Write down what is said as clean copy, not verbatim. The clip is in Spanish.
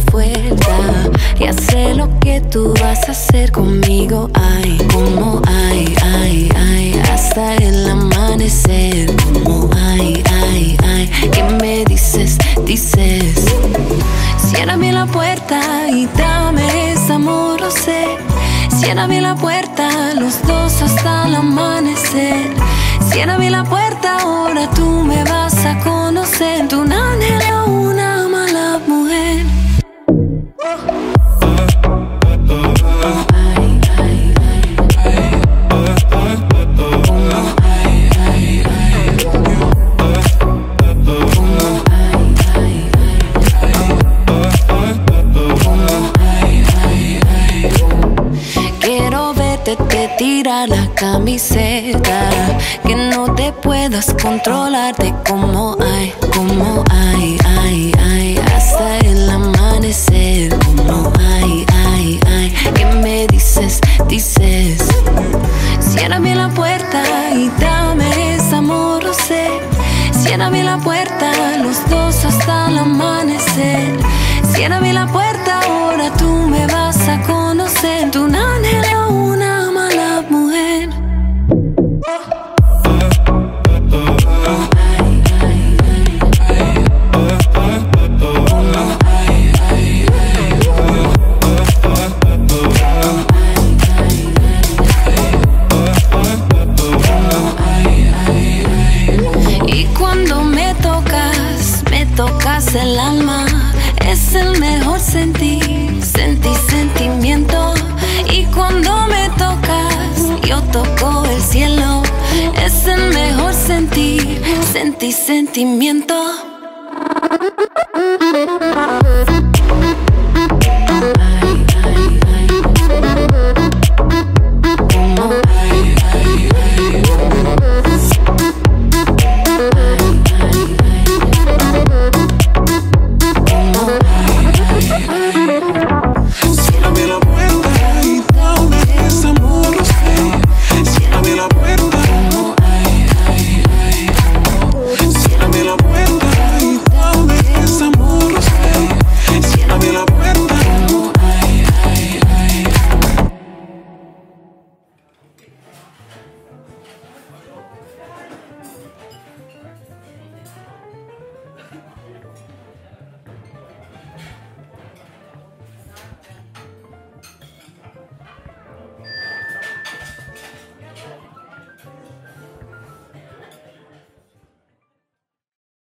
fuerza. Ya sé lo que tú vas a hacer conmigo. Ay, como ay, ay, ay, hasta el amanecer. Como ay, ay, ay, ¿qué me dices? Dices, ciérrame la puerta y dame ese amor, lo sé. Ciérrame la puerta, los dos hasta el amanecer. Ciérrame la puerta, ahora tú me vas a conocer. Tú un ángel o una mala mujer. Te tira la camiseta, que no te puedas controlarte como ay, ay, ay, hasta el amanecer. Como ay, ay, ay, ¿qué me dices? Dices, ciérrame la puerta y dame ese amor, lo sé. Ciérrame la puerta, los dos hasta el amanecer. Ciérrame la puerta, ahora tú me vas a conocer. Tú un ángel o una mala mujer. Y cuando me tocas el alma. Es el mejor sentir sentimiento. Y cuando me tocas, yo toco el cielo. Es el mejor sentir sentimiento.